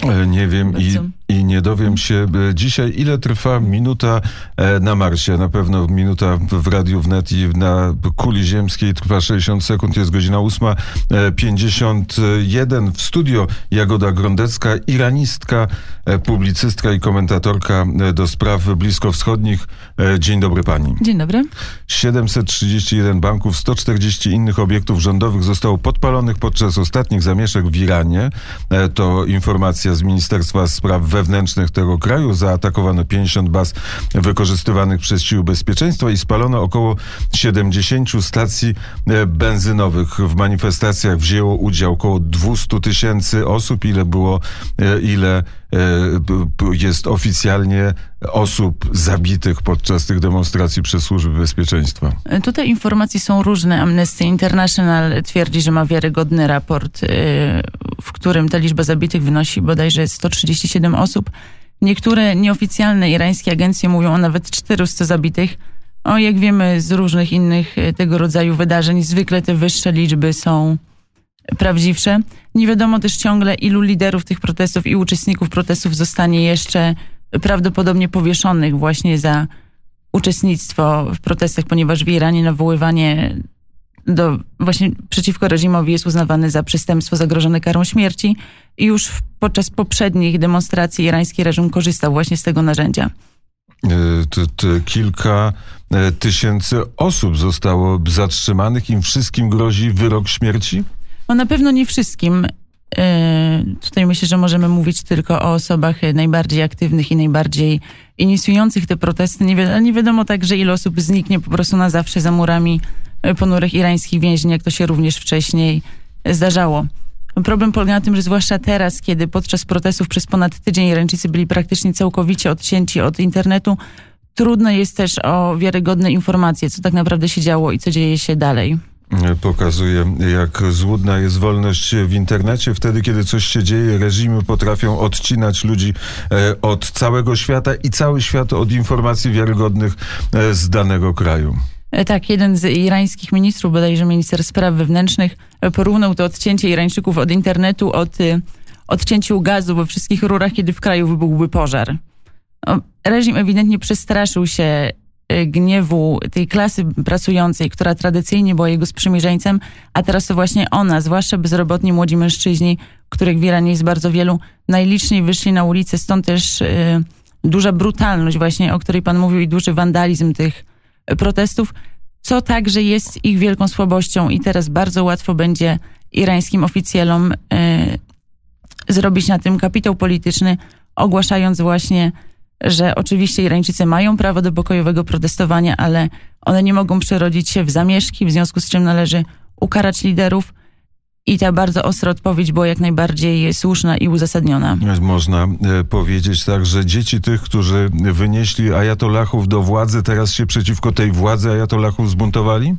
Nie wiem i nie dowiem się dzisiaj, ile trwa minuta na Marsie. Na pewno minuta w Radiu Wnet i na kuli ziemskiej trwa 60 sekund. Jest godzina 8:51. W studio Jagoda Grondecka, iranistka, publicystka i komentatorka do spraw bliskowschodnich. Dzień dobry pani. Dzień dobry. 731 banków, 140 innych obiektów rządowych zostało podpalonych podczas ostatnich zamieszek w Iranie. To informacja z Ministerstwa Spraw Wewnętrznych tego kraju. Zaatakowano 50 baz wykorzystywanych przez siły bezpieczeństwa i spalono około 70 stacji benzynowych. W manifestacjach wzięło udział około 200 000 osób. Ile jest oficjalnie osób zabitych podczas tych demonstracji przez służby bezpieczeństwa? Tutaj informacje są różne. Amnesty International twierdzi, że ma wiarygodny raport, w którym ta liczba zabitych wynosi bodajże 137 osób. Niektóre nieoficjalne irańskie agencje mówią o nawet 400 zabitych. Jak wiemy z różnych innych tego rodzaju wydarzeń, zwykle te wyższe liczby są prawdziwsze. Nie wiadomo też ciągle, ilu liderów tych protestów i uczestników protestów zostanie jeszcze prawdopodobnie powieszonych właśnie za uczestnictwo w protestach, ponieważ w Iranie nawoływanie właśnie przeciwko reżimowi jest uznawane za przestępstwo zagrożone karą śmierci i już podczas poprzednich demonstracji irański reżim korzystał właśnie z tego narzędzia. Kilka tysięcy osób zostało zatrzymanych. Im wszystkim grozi wyrok śmierci? Na pewno nie wszystkim. Tutaj myślę, że możemy mówić tylko o osobach najbardziej aktywnych i najbardziej inicjujących te protesty. Nie wiadomo także, ile osób zniknie po prostu na zawsze za murami ponurych irańskich więzień, jak to się również wcześniej zdarzało. Problem polega na tym, że zwłaszcza teraz, kiedy podczas protestów przez ponad tydzień Irańczycy byli praktycznie całkowicie odcięci od internetu, trudno jest też o wiarygodne informacje, co tak naprawdę się działo i co dzieje się dalej. Pokazuje, jak złudna jest wolność w internecie. Wtedy, kiedy coś się dzieje, reżimy potrafią odcinać ludzi od całego świata i cały świat od informacji wiarygodnych z danego kraju. Tak, jeden z irańskich ministrów, bodajże minister spraw wewnętrznych, porównał to odcięcie Irańczyków od internetu od odcięciu gazu we wszystkich rurach, kiedy w kraju wybuchłby pożar. Reżim ewidentnie przestraszył się gniewu tej klasy pracującej, która tradycyjnie była jego sprzymierzeńcem, a teraz to właśnie ona, zwłaszcza bezrobotni młodzi mężczyźni, których w Iranie jest bardzo wielu, najliczniej wyszli na ulicę, stąd też duża brutalność właśnie, o której pan mówił, i duży wandalizm tych protestów, co także jest ich wielką słabością i teraz bardzo łatwo będzie irańskim oficjalom zrobić na tym kapitał polityczny, ogłaszając właśnie, że oczywiście Irańczycy mają prawo do pokojowego protestowania, ale one nie mogą przerodzić się w zamieszki, w związku z czym należy ukarać liderów i ta bardzo ostra odpowiedź była jak najbardziej słuszna i uzasadniona. Można powiedzieć tak, że dzieci tych, którzy wynieśli ajatollahów do władzy, teraz się przeciwko tej władzy ajatollahów zbuntowali?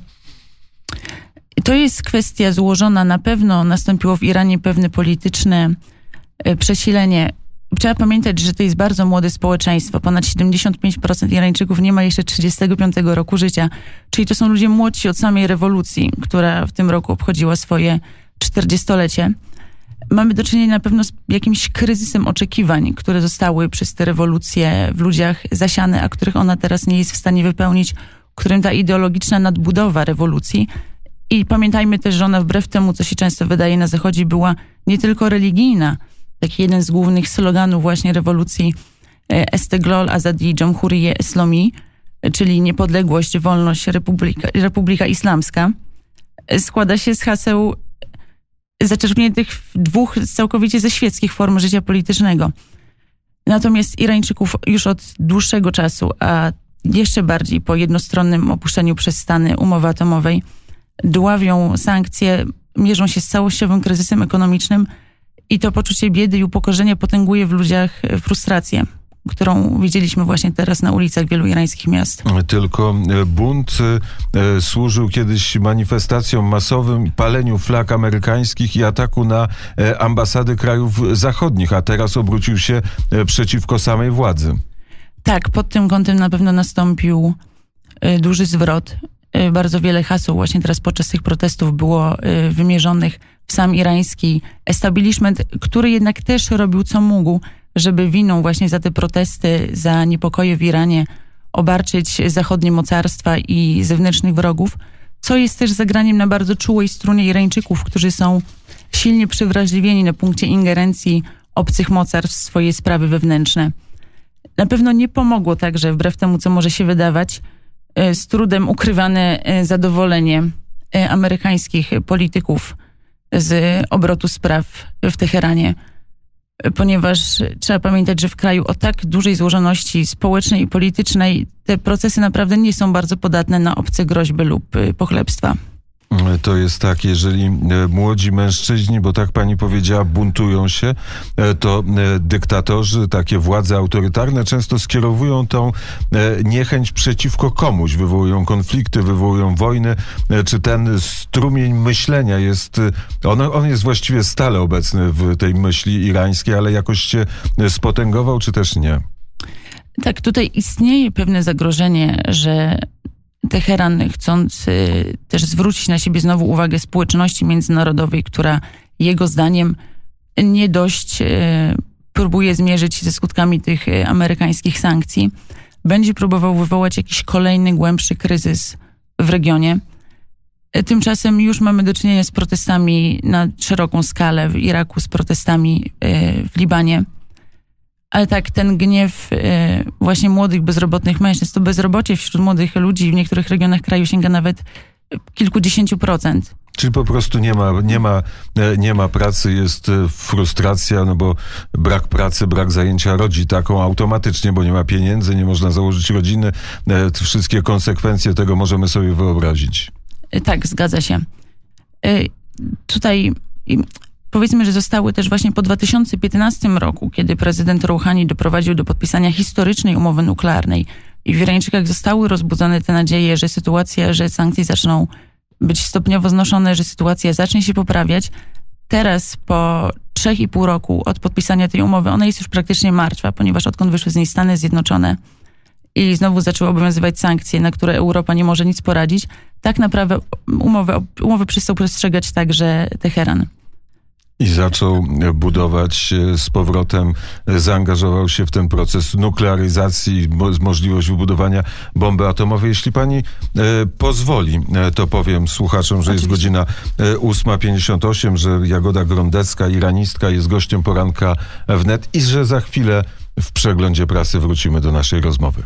To jest kwestia złożona. Na pewno nastąpiło w Iranie pewne polityczne przesilenie. Trzeba pamiętać, że to jest bardzo młode społeczeństwo. Ponad 75% Irańczyków nie ma jeszcze 35 roku życia. Czyli to są ludzie młodsi od samej rewolucji, która w tym roku obchodziła swoje 40-lecie. Mamy do czynienia na pewno z jakimś kryzysem oczekiwań, które zostały przez te rewolucje w ludziach zasiane, a których ona teraz nie jest w stanie wypełnić, którym ta ideologiczna nadbudowa rewolucji. I pamiętajmy też, że ona wbrew temu, co się często wydaje na Zachodzie, była nie tylko religijna. Taki jeden z głównych sloganów właśnie rewolucji Esteglol Azadi Jamhuriye Islomi, czyli niepodległość, wolność, Republika Islamska, składa się z haseł zaczerpniętych w dwóch całkowicie ze świeckich form życia politycznego. Natomiast Irańczyków już od dłuższego czasu, a jeszcze bardziej po jednostronnym opuszczeniu przez Stany umowy atomowej, dławią sankcje, mierzą się z całościowym kryzysem ekonomicznym i to poczucie biedy i upokorzenia potęguje w ludziach frustrację, którą widzieliśmy właśnie teraz na ulicach wielu irańskich miast. Tylko bunt służył kiedyś manifestacjom masowym, paleniu flag amerykańskich i ataku na ambasady krajów zachodnich, a teraz obrócił się przeciwko samej władzy. Tak, pod tym kątem na pewno nastąpił duży zwrot. bardzo wiele haseł właśnie teraz podczas tych protestów było wymierzonych w sam irański establishment, który jednak też robił co mógł, żeby winą właśnie za te protesty, za niepokoje w Iranie obarczyć zachodnie mocarstwa i zewnętrznych wrogów, co jest też zagraniem na bardzo czułej strunie Irańczyków, którzy są silnie przywrażliwieni na punkcie ingerencji obcych mocarstw w swoje sprawy wewnętrzne. Na pewno nie pomogło także, wbrew temu, co może się wydawać, z trudem ukrywane zadowolenie amerykańskich polityków z obrotu spraw w Teheranie, ponieważ trzeba pamiętać, że w kraju o tak dużej złożoności społecznej i politycznej te procesy naprawdę nie są bardzo podatne na obce groźby lub pochlebstwa. To jest tak, jeżeli młodzi mężczyźni, bo tak pani powiedziała, buntują się, to dyktatorzy, takie władze autorytarne często skierowują tą niechęć przeciwko komuś, wywołują konflikty, wywołują wojny. Czy ten strumień myślenia jest, on jest właściwie stale obecny w tej myśli irańskiej, ale jakoś się spotęgował, czy też nie? Tak, tutaj istnieje pewne zagrożenie, że Teheran, chcąc też zwrócić na siebie znowu uwagę społeczności międzynarodowej, która jego zdaniem nie dość próbuje zmierzyć się ze skutkami tych amerykańskich sankcji, będzie próbował wywołać jakiś kolejny, głębszy kryzys w regionie. Tymczasem już mamy do czynienia z protestami na szeroką skalę w Iraku, z protestami w Libanie. Ale tak, ten gniew właśnie młodych, bezrobotnych mężczyzn, to bezrobocie wśród młodych ludzi w niektórych regionach kraju sięga nawet kilkudziesięciu procent. Czyli po prostu nie ma pracy, jest frustracja, no bo brak pracy, brak zajęcia rodzi taką automatycznie, bo nie ma pieniędzy, nie można założyć rodziny. Wszystkie konsekwencje tego możemy sobie wyobrazić. Tak, zgadza się. Tutaj powiedzmy, że zostały też właśnie po 2015 roku, kiedy prezydent Rouhani doprowadził do podpisania historycznej umowy nuklearnej i w Irańczykach zostały rozbudzone te nadzieje, że sankcje zaczną być stopniowo znoszone, że sytuacja zacznie się poprawiać. Teraz po 3,5 roku od podpisania tej umowy, ona jest już praktycznie martwa, ponieważ odkąd wyszły z niej Stany Zjednoczone i znowu zaczęły obowiązywać sankcje, na które Europa nie może nic poradzić, tak naprawdę umowę przestał przestrzegać także Teheran. I zaczął budować z powrotem, zaangażował się w ten proces nuklearyzacji, możliwość wybudowania bomby atomowej. Jeśli pani pozwoli, to powiem słuchaczom, że jest godzina 8:58, że Jagoda Grądecka, iranistka, jest gościem poranka wnet i że za chwilę w przeglądzie prasy wrócimy do naszej rozmowy.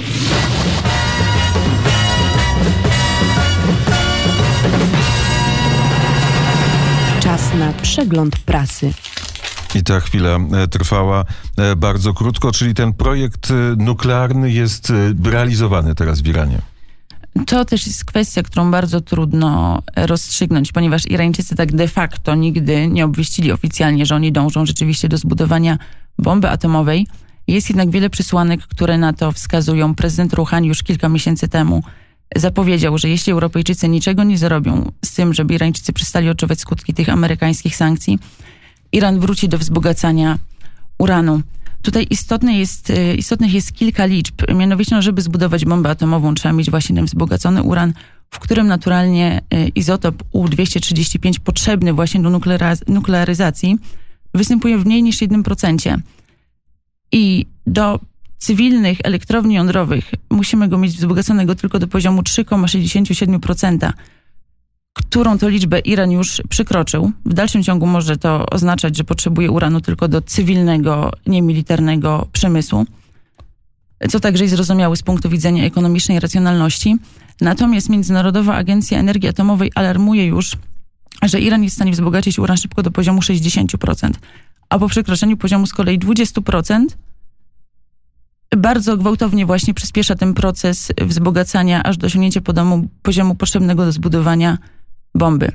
Czas na przegląd prasy. I ta chwila trwała bardzo krótko, czyli ten projekt nuklearny jest realizowany teraz w Iranie. To też jest kwestia, którą bardzo trudno rozstrzygnąć, ponieważ Irańczycy tak de facto nigdy nie obwieścili oficjalnie, że oni dążą rzeczywiście do zbudowania bomby atomowej. Jest jednak wiele przesłanek, które na to wskazują. Prezydent Rouhani już kilka miesięcy temu zapowiedział, że jeśli Europejczycy niczego nie zrobią z tym, żeby Irańczycy przestali odczuwać skutki tych amerykańskich sankcji, Iran wróci do wzbogacania uranu. Tutaj istotnych jest kilka liczb. Mianowicie, żeby zbudować bombę atomową, trzeba mieć właśnie ten wzbogacony uran, w którym naturalnie izotop U-235 potrzebny właśnie do nuklearyzacji występuje w mniej niż 1%. I do cywilnych elektrowni jądrowych musimy go mieć wzbogaconego tylko do poziomu 3,67%, którą to liczbę Iran już przekroczył. W dalszym ciągu może to oznaczać, że potrzebuje uranu tylko do cywilnego, niemilitarnego przemysłu, co także jest zrozumiałe z punktu widzenia ekonomicznej racjonalności. Natomiast Międzynarodowa Agencja Energii Atomowej alarmuje już, że Iran jest w stanie wzbogacić uran szybko do poziomu 60%, a po przekroczeniu poziomu z kolei 20% bardzo gwałtownie właśnie przyspiesza ten proces wzbogacania aż do osiągnięcia poziomu potrzebnego do zbudowania bomby.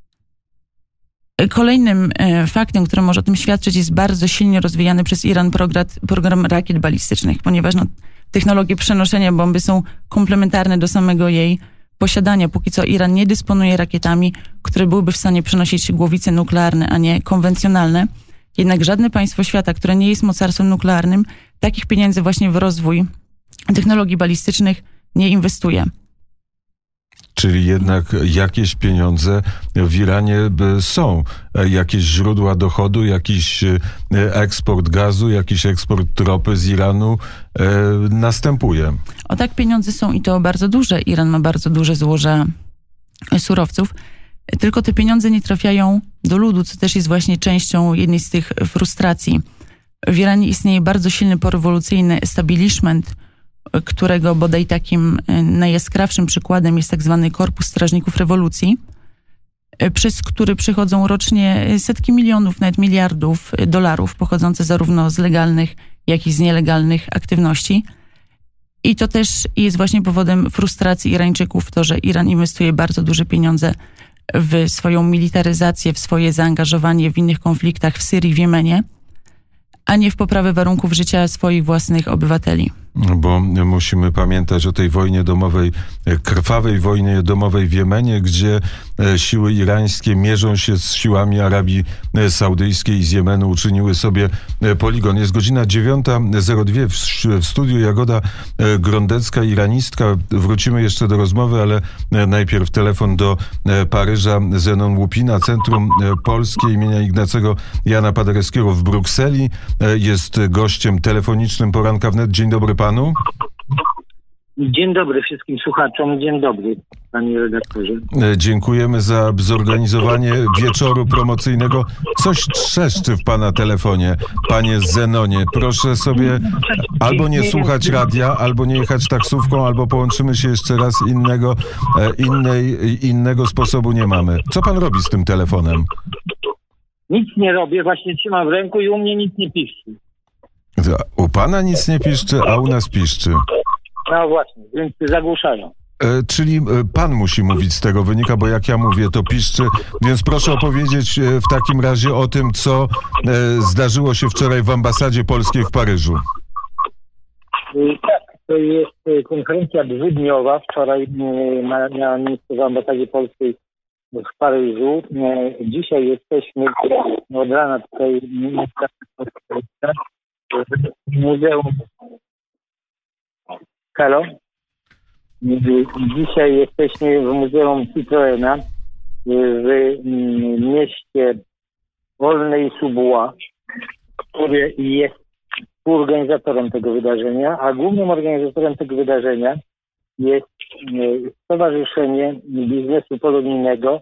Kolejnym faktem, który może o tym świadczyć, jest bardzo silnie rozwijany przez Iran program rakiet balistycznych, ponieważ technologie przenoszenia bomby są komplementarne do samego jej posiadania. Póki co Iran nie dysponuje rakietami, które byłyby w stanie przenosić głowice nuklearne, a nie konwencjonalne. Jednak żadne państwo świata, które nie jest mocarstwem nuklearnym, takich pieniędzy właśnie w rozwój technologii balistycznych nie inwestuje. Czyli jednak jakieś pieniądze w Iranie są. Jakieś źródła dochodu, jakiś eksport gazu, jakiś eksport ropy z Iranu następuje. O tak, pieniądze są i to bardzo duże. Iran ma bardzo duże złoża surowców. Tylko te pieniądze nie trafiają do ludu, co też jest właśnie częścią jednej z tych frustracji. W Iranie istnieje bardzo silny porewolucyjny establishment, którego bodaj takim najjaskrawszym przykładem jest tak zwany Korpus Strażników Rewolucji, przez który przychodzą rocznie setki milionów, nawet miliardów dolarów, pochodzące zarówno z legalnych, jak i z nielegalnych aktywności. I to też jest właśnie powodem frustracji Irańczyków, to, że Iran inwestuje bardzo duże pieniądze w swoją militaryzację, w swoje zaangażowanie w innych konfliktach w Syrii, w Jemenie, a nie w poprawę warunków życia swoich własnych obywateli. Bo musimy pamiętać o tej wojnie domowej, krwawej wojnie domowej w Jemenie, gdzie siły irańskie mierzą się z siłami Arabii Saudyjskiej i z Jemenu uczyniły sobie poligon. Jest godzina 9:02 w studiu Jagoda Grondecka, iranistka. Wrócimy jeszcze do rozmowy, ale najpierw telefon do Paryża. Zenon Łupina, Centrum Polskie imienia Ignacego Jana Paderewskiego w Brukseli. Jest gościem telefonicznym Poranka Wnet. Dzień dobry panu. Dzień dobry wszystkim słuchaczom. Dzień dobry, panie redaktorze. Dziękujemy za zorganizowanie wieczoru promocyjnego. Coś trzeszczy w pana telefonie, panie Zenonie. Proszę sobie albo nie słuchać radia, albo nie jechać taksówką, albo połączymy się jeszcze raz. Innego sposobu nie mamy. Co pan robi z tym telefonem? Nic nie robię, właśnie trzymam w ręku i u mnie nic nie piszczy. U pana nic nie piszczy, a u nas piszczy. No właśnie, więc zagłuszają. Czyli pan musi mówić z tego wynika, bo jak ja mówię, to piszczy. Więc proszę opowiedzieć w takim razie o tym, co zdarzyło się wczoraj w ambasadzie polskiej w Paryżu. Tak, to jest konferencja dwudniowa. Wczoraj miała miejsce w ambasadzie polskiej w Paryżu. Dzisiaj jesteśmy od rana tutaj w Muzeum. Halo? Dzisiaj jesteśmy w Muzeum Citroena w mieście Aulnay-sous-Bois, który jest współorganizatorem tego wydarzenia, a głównym organizatorem tego wydarzenia jest Stowarzyszenie Biznesu Polonijnego,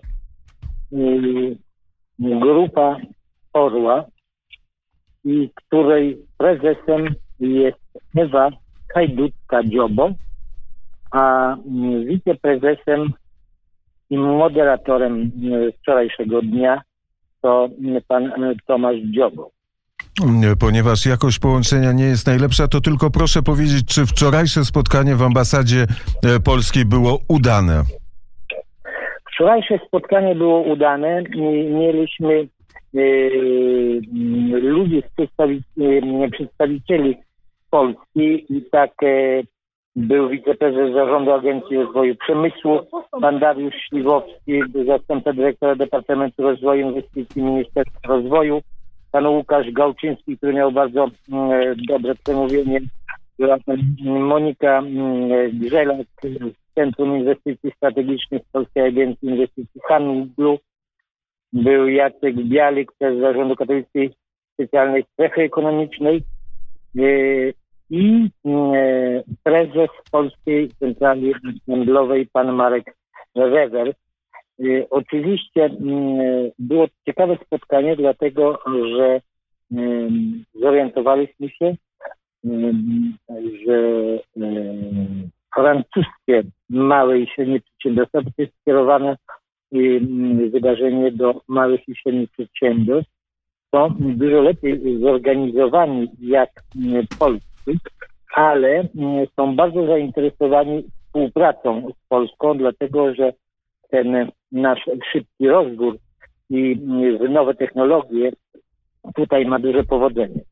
Grupa Orła, i której prezesem jest Ewa Hajducka-Dziobo, a wiceprezesem i moderatorem wczorajszego dnia to pan Tomasz Dziobo. Ponieważ jakość połączenia nie jest najlepsza, to tylko proszę powiedzieć, czy wczorajsze spotkanie w ambasadzie polskiej było udane? Wczorajsze spotkanie było udane. Mieliśmy ludzi przedstawicieli Polski i tak był wiceprezes Zarządu Agencji Rozwoju Przemysłu, pan Dariusz Śliwowski, zastępca dyrektora Departamentu Rozwoju Inwestycji Ministerstwa Rozwoju, pan Łukasz Gałczyński, który miał bardzo dobre przemówienie, Monika Grzelak z Centrum Inwestycji Strategicznych Polskiej Agencji Inwestycji Handlu, był Jacek Bialik z Zarządu Katowickiej Specjalnej Strefy Ekonomicznej i prezes Polskiej Centrali Handlowej pan Marek Wewer. Oczywiście było ciekawe spotkanie, dlatego że zorientowaliśmy się, że francuskie małe i średnie przedsiębiorstwa, to jest skierowane wydarzenie do małych i średnich przedsiębiorstw, są dużo lepiej zorganizowani jak polscy, ale są bardzo zainteresowani współpracą z Polską, dlatego że ten nasz szybki rozwój i nowe technologie tutaj ma duże powodzenie.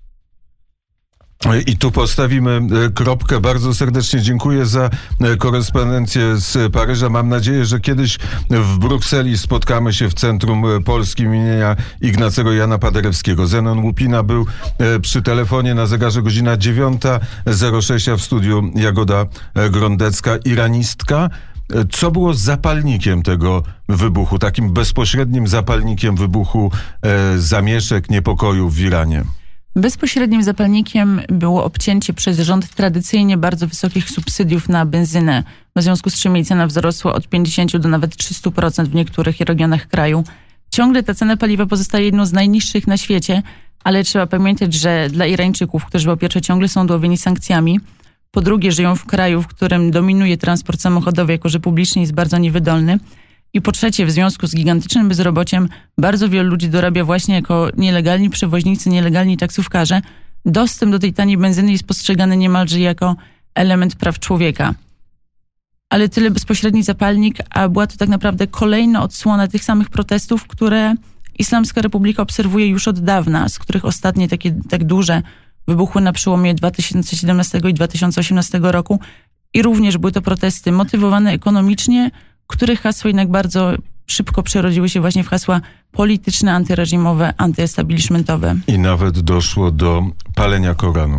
I tu postawimy kropkę. Bardzo serdecznie dziękuję za korespondencję z Paryża. Mam nadzieję, że kiedyś w Brukseli spotkamy się w Centrum Polskim imienia Ignacego Jana Paderewskiego. Zenon Łupina był przy telefonie, na zegarze godzina 9:06, a w studiu Jagoda Grondecka, iranistka. Co było zapalnikiem tego wybuchu, takim bezpośrednim zapalnikiem wybuchu zamieszek, niepokojów w Iranie? Bezpośrednim zapalnikiem było obcięcie przez rząd tradycyjnie bardzo wysokich subsydiów na benzynę, w związku z czym jej cena wzrosła od 50 do nawet 300% w niektórych regionach kraju. Ciągle ta cena paliwa pozostaje jedną z najniższych na świecie, ale trzeba pamiętać, że dla Irańczyków, którzy po pierwsze ciągle są dławieni sankcjami, po drugie żyją w kraju, w którym dominuje transport samochodowy, jako że publiczny jest bardzo niewydolny, i po trzecie w związku z gigantycznym bezrobociem bardzo wielu ludzi dorabia właśnie jako nielegalni przewoźnicy, nielegalni taksówkarze. Dostęp do tej taniej benzyny jest postrzegany niemalże jako element praw człowieka. Ale tyle bezpośredni zapalnik, a była to tak naprawdę kolejna odsłona tych samych protestów, które Islamska Republika obserwuje już od dawna, z których ostatnie takie tak duże wybuchły na przełomie 2017 i 2018 roku. I również były to protesty motywowane ekonomicznie, których hasła jednak bardzo szybko przerodziły się właśnie w hasła polityczne, antyreżimowe, antyestablishmentowe. I nawet doszło do palenia Koranu.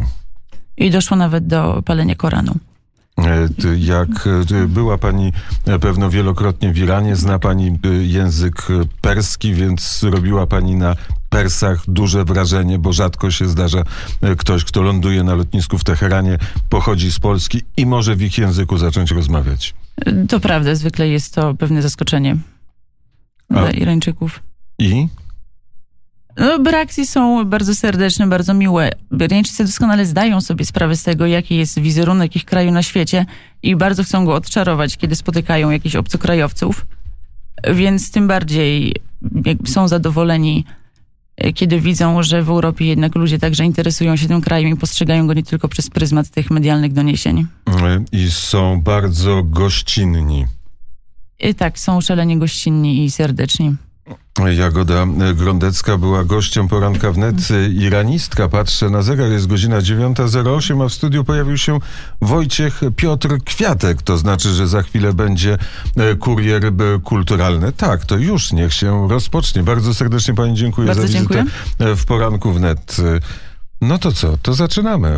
Jak była pani pewno wielokrotnie w Iranie, zna pani język perski, więc robiła pani na Persach duże wrażenie, bo rzadko się zdarza ktoś, kto ląduje na lotnisku w Teheranie, pochodzi z Polski i może w ich języku zacząć rozmawiać. To prawda, zwykle jest to pewne zaskoczenie dla Irańczyków. I? Reakcje są bardzo serdeczne, bardzo miłe. Irańczycy doskonale zdają sobie sprawę z tego, jaki jest wizerunek ich kraju na świecie i bardzo chcą go odczarować, kiedy spotykają jakichś obcokrajowców. Więc tym bardziej są zadowoleni, kiedy widzą, że w Europie jednak ludzie także interesują się tym krajem i postrzegają go nie tylko przez pryzmat tych medialnych doniesień. I są bardzo gościnni. Tak, są szalenie gościnni i serdeczni. Jagoda Grondecka była gościem Poranka Wnet, iranistka. Patrzę na zegar, jest godzina 9:08, a w studiu pojawił się Wojciech Piotr Kwiatek. To znaczy, że za chwilę będzie kurier kulturalny. Tak, to już niech się rozpocznie. Bardzo serdecznie pani dziękuję bardzo za wizytę dziękuję. w Poranku Wnet. No to co? To zaczynamy.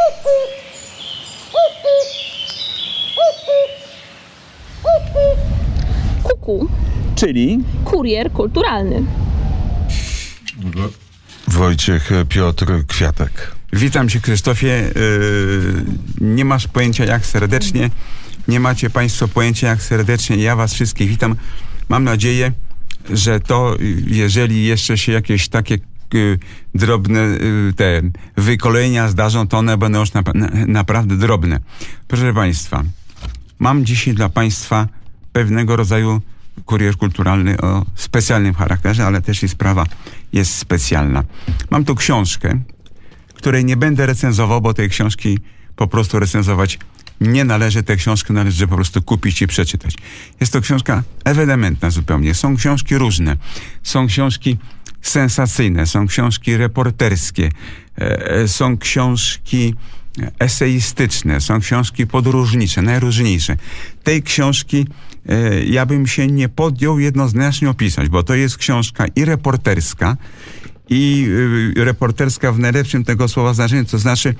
Kuku. Czyli? Kurier kulturalny. Wojciech Piotr Kwiatek. Witam cię, Krzysztofie. Nie masz pojęcia, jak serdecznie. Nie macie państwo pojęcia, jak serdecznie. Ja was wszystkich witam. Mam nadzieję, że to, jeżeli jeszcze się jakieś takie drobne te wykolejenia zdarzą, to one będą już naprawdę drobne. Proszę państwa, mam dzisiaj dla państwa pewnego rodzaju kurier kulturalny o specjalnym charakterze, ale też i sprawa jest specjalna. Mam tu książkę, której nie będę recenzował, bo tej książki po prostu recenzować nie należy. Tę książkę należy po prostu kupić i przeczytać. Jest to książka ewenementna zupełnie. Są książki różne. Są książki sensacyjne, są książki reporterskie, są książki eseistyczne, są książki podróżnicze, najróżniejsze. Tej książki ja bym się nie podjął jednoznacznie opisać, bo to jest książka i reporterska w najlepszym tego słowa znaczeniu, to znaczy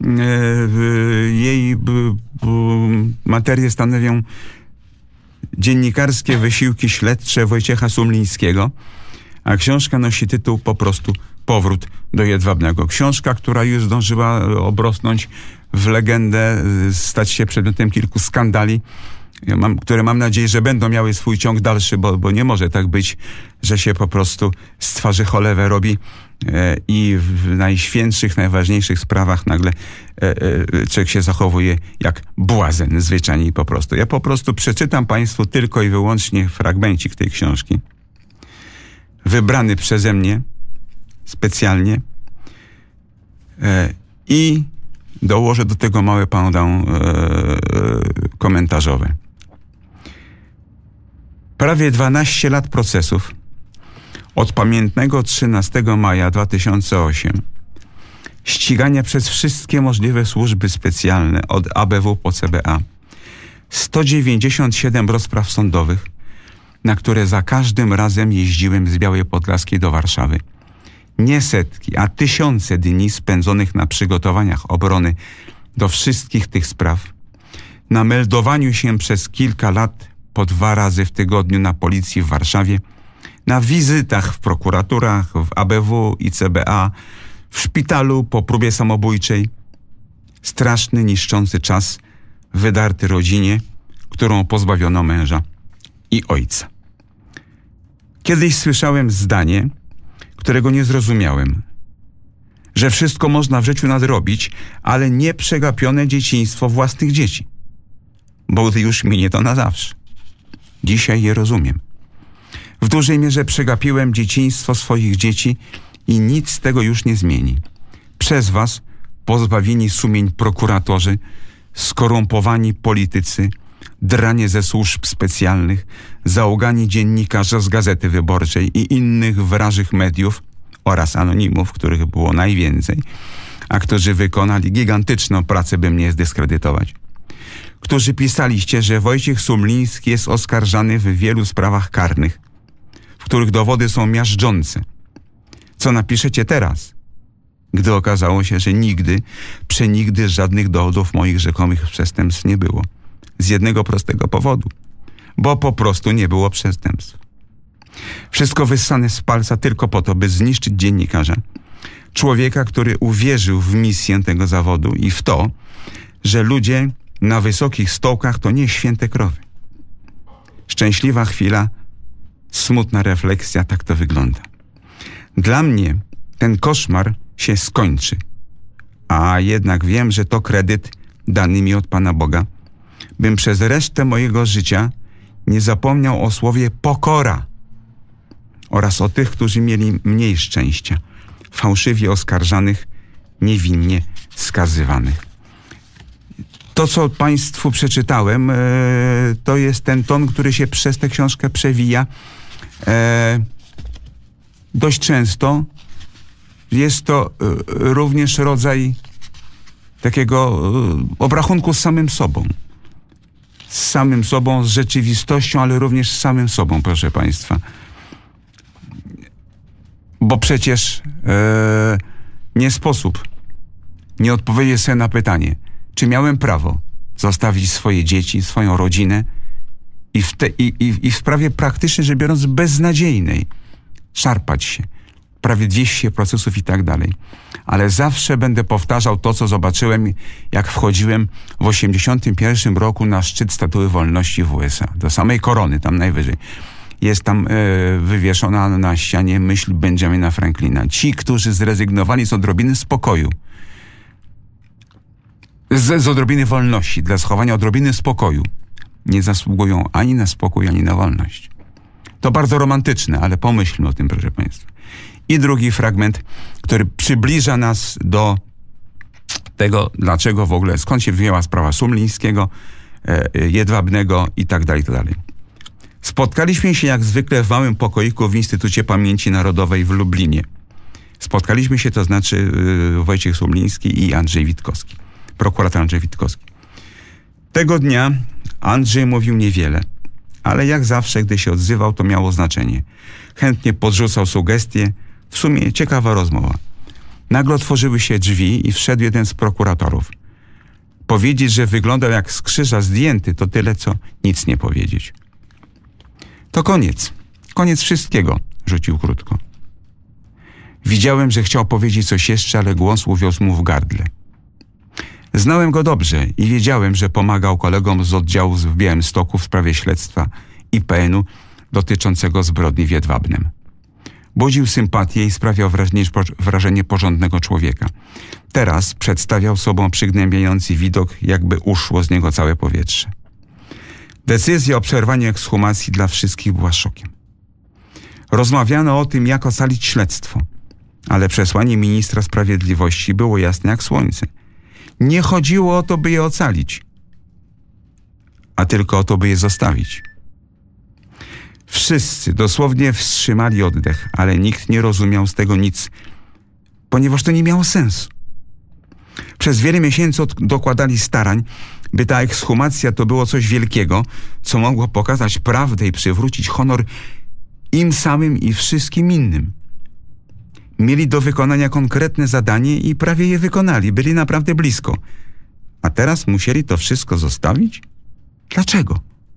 jej materię stanowią dziennikarskie wysiłki śledcze Wojciecha Sumlińskiego, a książka nosi tytuł po prostu Powrót do Jedwabnego. Książka, która już zdążyła obrosnąć w legendę, stać się przedmiotem kilku skandali, które mam nadzieję, że będą miały swój ciąg dalszy, bo nie może tak być, że się po prostu z twarzy cholewę robi i w najświętszych, najważniejszych sprawach nagle człowiek się zachowuje jak błazen, zwyczajnie po prostu. Ja po prostu przeczytam państwu tylko i wyłącznie fragmencik tej książki, wybrany przeze mnie specjalnie i dołożę do tego małe pendant komentarzowe. Prawie 12 lat procesów od pamiętnego 13 maja 2008, ścigania przez wszystkie możliwe służby specjalne od ABW po CBA, 197 rozpraw sądowych, na które za każdym razem jeździłem z Białej Podlaskiej do Warszawy. Nie setki, a tysiące dni spędzonych na przygotowaniach obrony do wszystkich tych spraw. na meldowaniu się przez kilka lat po 2 razy w tygodniu na policji w Warszawie, na wizytach w prokuraturach, w ABW i CBA, w szpitalu po próbie samobójczej. Straszny, niszczący czas wydarty rodzinie, którą pozbawiono męża i ojca. Kiedyś słyszałem zdanie, którego nie zrozumiałem, że wszystko można w życiu nadrobić, ale nie przegapione dzieciństwo własnych dzieci, bo gdy już minie to na zawsze. Dzisiaj je rozumiem. W dużej mierze przegapiłem dzieciństwo swoich dzieci i nic z tego już nie zmieni. Przez was pozbawieni sumień prokuratorzy, skorumpowani politycy, dranie ze służb specjalnych, załogani dziennikarze z Gazety Wyborczej i innych wrażych mediów oraz anonimów, których było najwięcej, a którzy wykonali gigantyczną pracę, by mnie zdyskredytować. Którzy pisaliście, że Wojciech Sumliński jest oskarżany w wielu sprawach karnych, w których dowody są miażdżące. Co napiszecie teraz, gdy okazało się, że przenigdy żadnych dowodów moich rzekomych przestępstw nie było? Z jednego prostego powodu. Bo po prostu nie było przestępstw. Wszystko wyssane z palca tylko po to, by zniszczyć dziennikarza. Człowieka, który uwierzył w misję tego zawodu i w to, że ludzie na wysokich stołkach to nie święte krowy. Szczęśliwa chwila, smutna refleksja, tak to wygląda. Dla mnie ten koszmar się skończy. A jednak wiem, że to kredyt dany mi od Pana Boga, bym przez resztę mojego życia nie zapomniał o słowie pokora oraz o tych, którzy mieli mniej szczęścia, fałszywie oskarżanych, niewinnie skazywanych. To, co Państwu przeczytałem, to jest ten ton, który się przez tę książkę przewija dość często. Jest to również rodzaj takiego obrachunku z samym sobą. Z samym sobą, z rzeczywistością, ale również z samym sobą, proszę Państwa. Bo przecież nie sposób nie odpowiedzieć sobie na pytanie, czy miałem prawo zostawić swoje dzieci, swoją rodzinę i w sprawie praktycznie rzecz biorąc beznadziejnej szarpać się, prawie 200 procesów i tak dalej. Ale zawsze będę powtarzał to, co zobaczyłem, jak wchodziłem w 1981 roku na szczyt Statuły Wolności w USA. Do samej korony, tam najwyżej. Jest tam wywieszona na ścianie myśl Benjamina Franklina. Ci, którzy zrezygnowali z odrobiny spokoju, z odrobiny wolności, dla schowania odrobiny spokoju, nie zasługują ani na spokój, ani na wolność. To bardzo romantyczne, ale pomyślmy o tym, proszę Państwa. I drugi fragment, który przybliża nas do tego, dlaczego w ogóle, skąd się wyjęła sprawa Sumlińskiego, Jedwabnego i tak dalej, i tak dalej. Spotkaliśmy się jak zwykle w małym pokoiku w Instytucie Pamięci Narodowej w Lublinie. Spotkaliśmy się, to znaczy Wojciech Sumliński i Andrzej Witkowski, prokurator Andrzej Witkowski. Tego dnia Andrzej mówił niewiele, ale jak zawsze, gdy się odzywał, to miało znaczenie. Chętnie podrzucał sugestie, w sumie ciekawa rozmowa. Nagle otworzyły się drzwi i wszedł jeden z prokuratorów. Powiedzieć, że wyglądał jak z krzyża zdjęty, to tyle, co nic nie powiedzieć. To koniec. Koniec wszystkiego, rzucił krótko. Widziałem, że chciał powiedzieć coś jeszcze, ale głos uwiózł mu w gardle. Znałem go dobrze i wiedziałem, że pomagał kolegom z oddziału w Białymstoku w sprawie śledztwa IPN-u dotyczącego zbrodni w Jedwabnem. Budził sympatię i sprawiał wrażenie porządnego człowieka. Teraz przedstawiał sobą przygnębiający widok, jakby uszło z niego całe powietrze. Decyzja o przerwaniu ekshumacji dla wszystkich była szokiem. Rozmawiano o tym, jak ocalić śledztwo, ale przesłanie ministra sprawiedliwości było jasne jak słońce. Nie chodziło o to, by je ocalić, a tylko o to, by je zostawić. Wszyscy dosłownie wstrzymali oddech, ale nikt nie rozumiał z tego nic, ponieważ to nie miało sensu. Przez wiele miesięcy dokładali starań, by ta ekshumacja to było coś wielkiego, co mogło pokazać prawdę i przywrócić honor im samym i wszystkim innym. Mieli do wykonania konkretne zadanie i prawie je wykonali. Byli naprawdę blisko. A teraz musieli to wszystko zostawić? Dlaczego?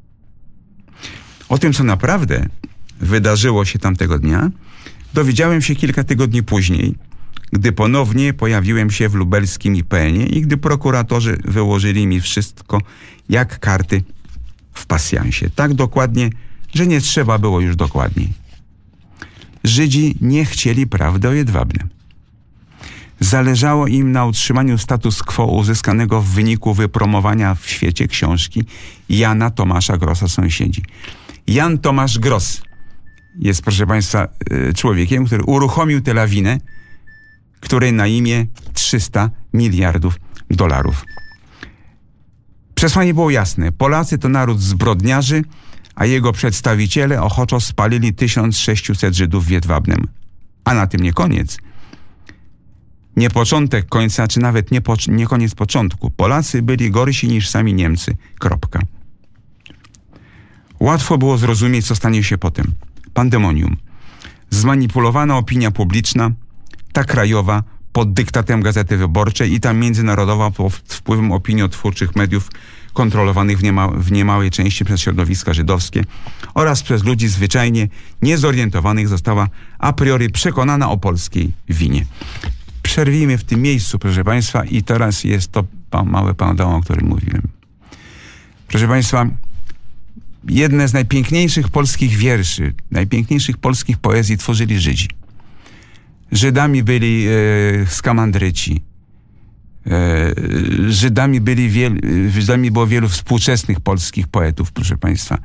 O tym, co naprawdę wydarzyło się tamtego dnia, dowiedziałem się kilka tygodni później, gdy ponownie pojawiłem się w lubelskim IPN-ie i gdy prokuratorzy wyłożyli mi wszystko jak karty w pasjansie. Tak dokładnie, że nie trzeba było już dokładniej. Żydzi nie chcieli prawdy o Jedwabnem. Zależało im na utrzymaniu status quo uzyskanego w wyniku wypromowania w świecie książki Jana Tomasza Grossa Sąsiedzi. Jan Tomasz Gross jest, proszę Państwa, człowiekiem, który uruchomił tę lawinę, której na imię 300 miliardów dolarów. Przesłanie było jasne. Polacy to naród zbrodniarzy, a jego przedstawiciele ochoczo spalili 1600 Żydów w Jedwabnem. A na tym nie koniec. Nie początek końca, czy nawet nie koniec początku. Polacy byli gorsi niż sami Niemcy. Kropka. Łatwo było zrozumieć, co stanie się potem. Pandemonium. Zmanipulowana opinia publiczna, ta krajowa pod dyktatem Gazety Wyborczej i ta międzynarodowa pod wpływem opiniotwórczych mediów kontrolowanych w niemałej części przez środowiska żydowskie oraz przez ludzi zwyczajnie niezorientowanych została a priori przekonana o polskiej winie. Przerwijmy w tym miejscu, proszę Państwa, i teraz jest to małe pardon, o którym mówiłem. Proszę Państwa, jedne z najpiękniejszych polskich wierszy, najpiękniejszych polskich poezji tworzyli Żydzi. Żydami byli skamandryci. Żydami było wielu współczesnych polskich poetów, proszę Państwa.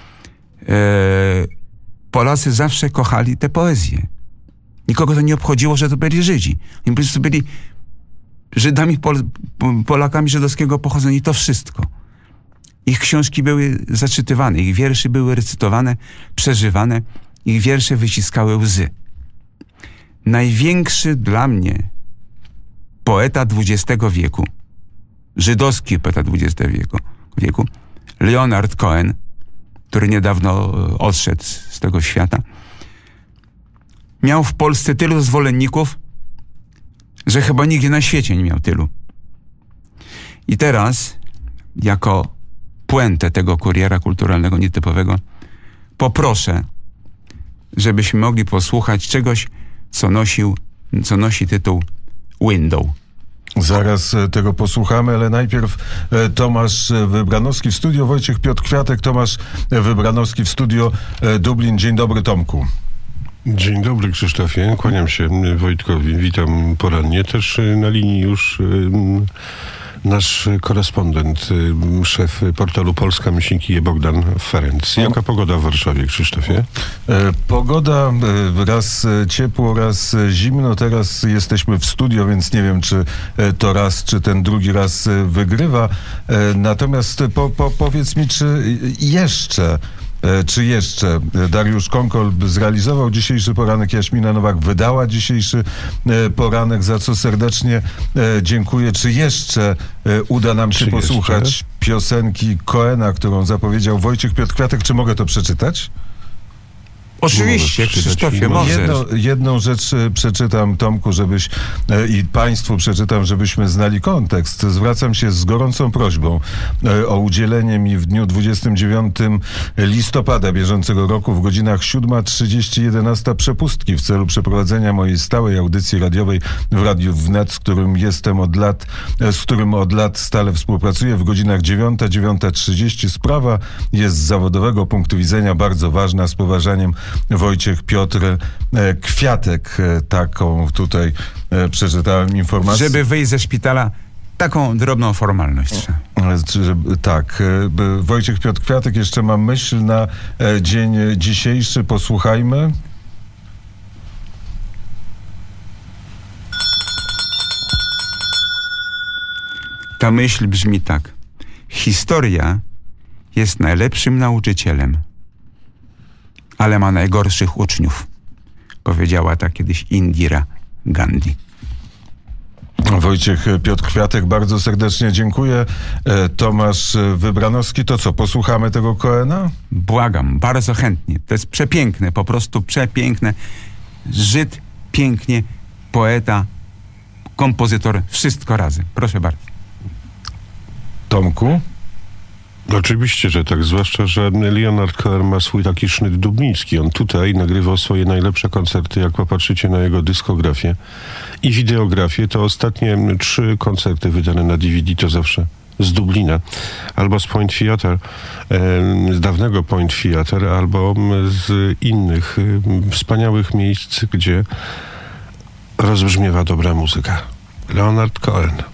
Polacy zawsze kochali tę poezję. Nikogo to nie obchodziło, że to byli Żydzi. Oni po prostu byli Żydami, Polakami żydowskiego pochodzenia i to wszystko. Ich książki były zaczytywane, ich wiersze były recytowane, przeżywane, ich wiersze wyciskały łzy. Największy dla mnie poeta XX wieku, żydowski poeta XX wieku, Leonard Cohen, który niedawno odszedł z tego świata, miał w Polsce tylu zwolenników, że chyba nigdzie na świecie nie miał tylu. I teraz, jako puentę tego kuriera kulturalnego nietypowego, poproszę, żebyśmy mogli posłuchać czegoś, co nosi tytuł Window. Zaraz tego posłuchamy, ale najpierw Tomasz Wybranowski w studio, Wojciech Piotr Kwiatek, Tomasz Wybranowski w studio Dublin. Dzień dobry, Tomku. Dzień dobry, Krzysztofie. Kłaniam się Wojtkowi. Witam porannie. Też na linii już nasz korespondent, szef portalu Polska Myślniki Bogdan Ferenc. Jaka pogoda w Warszawie, Krzysztofie? Pogoda raz ciepło, raz zimno. Teraz jesteśmy w studio, więc nie wiem, czy to raz, czy ten drugi raz wygrywa. Natomiast powiedz mi, czy jeszcze Dariusz Konkol zrealizował dzisiejszy poranek, Jaśmina Nowak wydała dzisiejszy poranek, za co serdecznie dziękuję. Czy jeszcze uda nam się posłuchać piosenki Cohena, którą zapowiedział Wojciech Piotr Kwiatek? Czy mogę to przeczytać? Oczywiście, Krzysztofie, możesz. Jedną rzecz przeczytam, Tomku, i Państwu przeczytam, żebyśmy znali kontekst. Zwracam się z gorącą prośbą o udzielenie mi w dniu 29 listopada bieżącego roku w godzinach 7:30 i 11 przepustki w celu przeprowadzenia mojej stałej audycji radiowej w Radiu Wnet, z którym od lat stale współpracuję, w godzinach 9, 9:30. Sprawa jest z zawodowego punktu widzenia bardzo ważna. Z poważaniem, Wojciech Piotr Kwiatek. Taką tutaj przeczytałem informację. Żeby wyjść ze szpitala, taką drobną formalność. Tak. Wojciech Piotr Kwiatek, jeszcze mam myśl na dzień dzisiejszy. Posłuchajmy. Ta myśl brzmi tak. Historia jest najlepszym nauczycielem, ale ma najgorszych uczniów. Powiedziała tak kiedyś Indira Gandhi. Wojciech Piotr Kwiatek, bardzo serdecznie dziękuję. Tomasz Wybranowski, to co, posłuchamy tego Cohena? Błagam, bardzo chętnie. To jest przepiękne, po prostu przepiękne. Żyd, pięknie, poeta, kompozytor, wszystko razem. Proszę bardzo. Tomku? Oczywiście, że tak, zwłaszcza, że Leonard Cohen ma swój taki sznyt dubliński. On tutaj nagrywał swoje najlepsze koncerty. Jak popatrzycie na jego dyskografię i wideografię, to ostatnie 3 koncerty wydane na DVD to zawsze z Dublina, albo z Point Theatre, z dawnego Point Theatre, albo z innych wspaniałych miejsc, gdzie rozbrzmiewa dobra muzyka. Leonard Cohen.